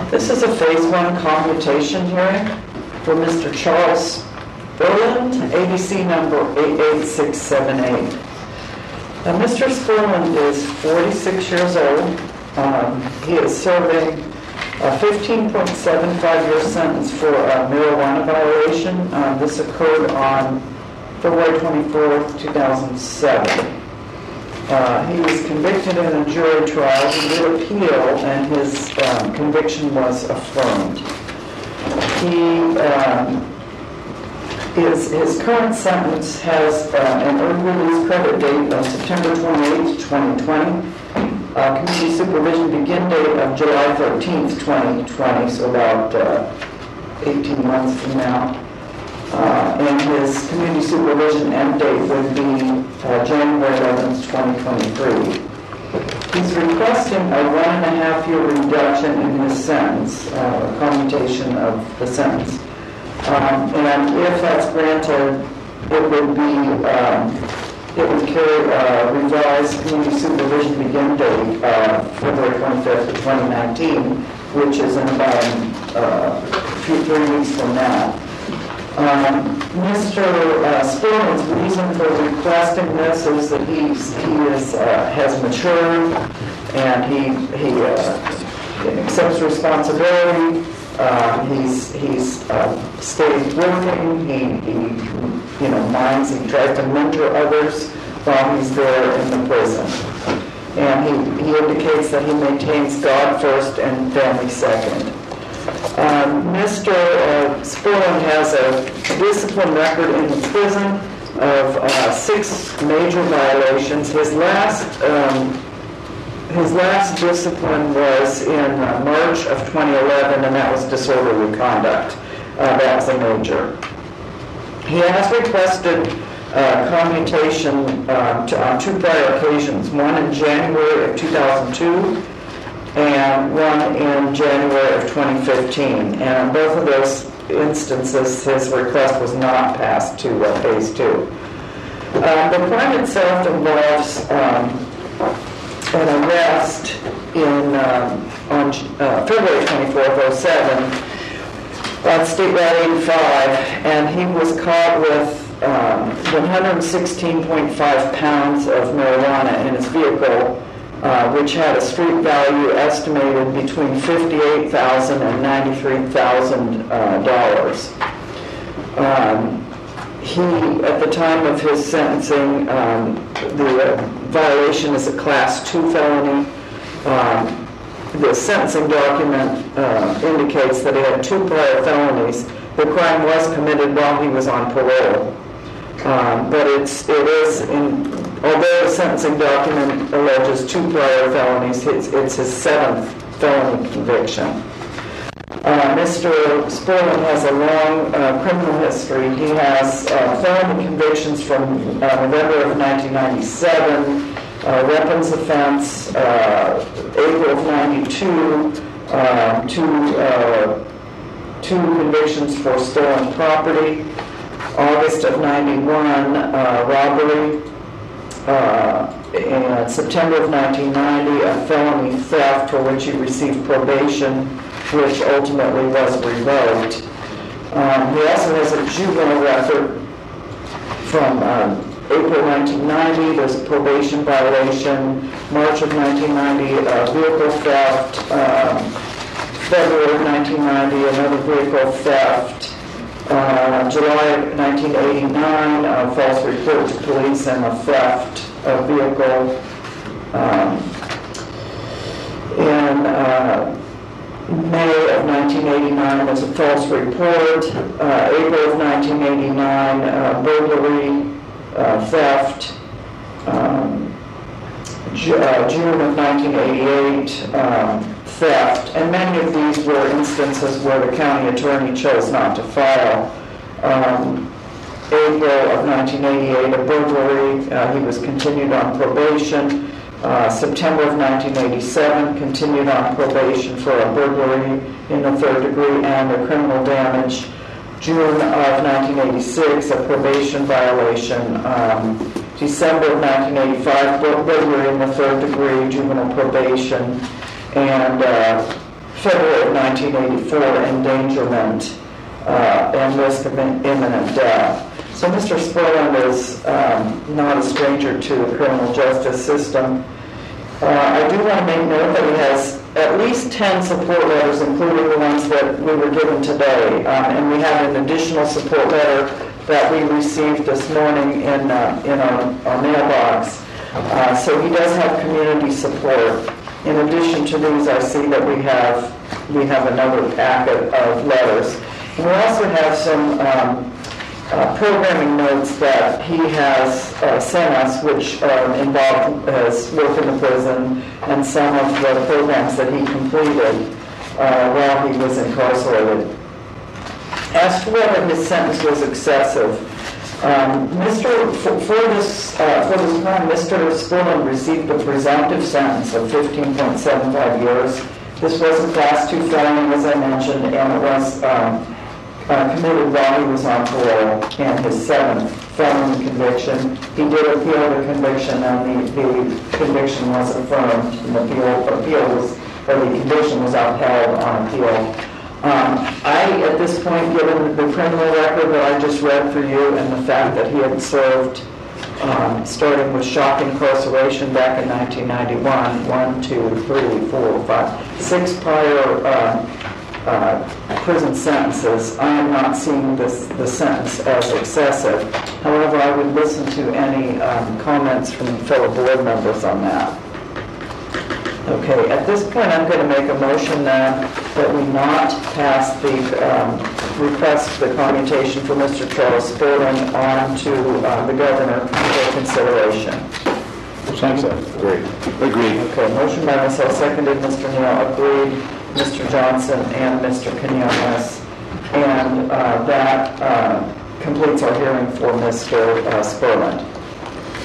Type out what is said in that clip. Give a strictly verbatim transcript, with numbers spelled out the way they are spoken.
This is a phase one commutation hearing for Mister Charles Spurland, A B C number eight eight six seven eight. Now, Mister Spurland is forty-six years old. Um, he is serving a fifteen point seven five year sentence for a marijuana violation. Uh, this occurred on February twenty-fourth, two thousand seven. Uh, he was convicted in a jury trial. He did appeal, and his um, conviction was affirmed. He um, his, his current sentence has uh, an early release credit date of September twenty-eighth, twenty twenty. Uh, community supervision begin date of July thirteenth, twenty twenty, so about uh, eighteen months from now. Uh, and his community supervision end date would be uh, January eleventh, twenty twenty-three. He's requesting a one and a half year reduction in his sentence, uh, a commutation of the sentence. Um, and if that's granted, it would be, um, it would carry a revised community supervision begin date uh, February twenty-fifth of twenty nineteen, which is in about uh, a few, three weeks from now. Um, Mister Uh, Spurland's reason for requesting this is that he's, he is, uh, has matured, and he, he uh, accepts responsibility. Uh, he's he's uh, stayed working. He, he you know minds. He tries to mentor others while he's there in the prison, and he, he indicates that he maintains God first and family second. Um, Mister Uh, Spurland has a discipline record in the prison of uh, six major violations. His last um, his last discipline was in uh, March of twenty eleven, and that was disorderly conduct. Uh, that was a major. He has requested uh, commutation uh, to, on two prior occasions, one in January of two thousand two and one in January of twenty fifteen. And in both of those instances, his request was not passed to uh, phase two. Uh, the crime itself involves um, an arrest in um, on uh, February twenty-fourth, oh seven on State Route eighty-five, and he was caught with um, one hundred sixteen point five pounds of marijuana in his vehicle, Uh, which had a street value estimated between fifty-eight thousand dollars and ninety-three thousand dollars. Uh, um, he, at the time of his sentencing, um, the uh, violation is a class two felony. Um, the sentencing document uh, indicates that he had two prior felonies. The crime was committed while he was on parole. Um, but it's, it is, in, although the sentencing document alleges two prior felonies, it's, it's his seventh felony conviction. Uh, Mister Spurland has a long uh, criminal history. He has uh, felony convictions from uh, November of nineteen ninety-seven, uh, weapons offense, uh, April of ninety-two, uh, two, uh, two convictions for stolen property, August of ninety-one, uh, robbery, uh, and September of nineteen ninety, a felony theft for which he received probation, which ultimately was revoked. Um, he also has a juvenile record from um, April nineteen ninety. There's a probation violation. March of nineteen ninety, uh, vehicle theft. Um, February of nineteen ninety, another vehicle theft. Uh, July of nineteen eighty-nine, a false report to police and a theft of vehicle. Um, in uh, May of nineteen eighty-nine was a false report. Uh, April of nineteen eighty-nine, uh, burglary, uh, theft. Um, Ju- uh, June of nineteen eighty-eight, um, theft, and many of these were instances where the county attorney chose not to file. Um, April of nineteen eighty-eight, a burglary. Uh, he was continued on probation. Uh, September of nineteen eighty-seven, continued on probation for a burglary in the third degree and a criminal damage. June of nineteen eighty-six, a probation violation. Um, December of nineteen eighty-five, burglary in the third degree, juvenile probation. And uh, February of nineteen eighty-four, endangerment uh, and risk of imminent death. So Mister Spurland is um, not a stranger to the criminal justice system. Uh, I do want to make note that he has at least ten support letters, including the ones that we were given today. Um, and we have an additional support letter that we received this morning in, uh, in our, our mailbox. Uh, so he does have community support. In addition to these, I see that we have we have another packet of letters. And we also have some um, uh, programming notes that he has uh, sent us, which uh, involve his work in the prison and some of the programs that he completed uh, while he was incarcerated. As for whether his sentence was excessive, um, Mister For, for this uh, for this crime, Mister Spurland received a presumptive sentence of fifteen point seven five years. This was a class two felony, as I mentioned, and it was um, uh, committed while he was on parole, and his seventh felony conviction. He did appeal the conviction, and the, the conviction was affirmed. And the appeal, appeal was, or the conviction was upheld on appeal. Um, I, at this point, given the criminal record that I just read for you and the fact that he had served, um, starting with shock incarceration back in nineteen ninety-one, one, two, three, four, five, six prior uh, uh, prison sentences, I am not seeing this the sentence as excessive. However, I would listen to any um, comments from fellow board members on that. Okay, at this point, I'm going to make a motion then that we not pass the um, request for the commutation for Mister Charles Spurland on to uh, the governor for consideration. Thanks, Agreed. Agreed. Okay, motion by myself, seconded, Mister Neal, agreed, Mister Johnson and Mister Quinones. And uh, that uh, completes our hearing for Mister Uh, Spurland.